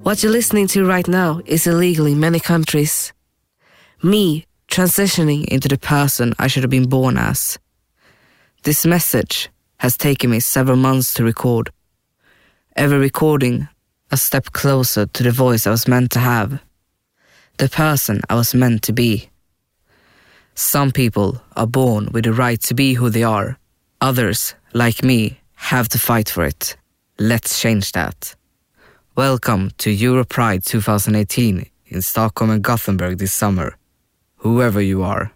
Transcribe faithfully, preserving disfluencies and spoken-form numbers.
What you're listening to right now is illegal in many countries. Me transitioning into the person I should have been born as. This message has taken me several months to record. Every recording, a step closer to the voice I was meant to have. The person I was meant to be. Some people are born with the right to be who they are. Others, like me, have to fight for it. Let's change that. Welcome to Europride twenty eighteen in Stockholm and Gothenburg this summer, whoever you are.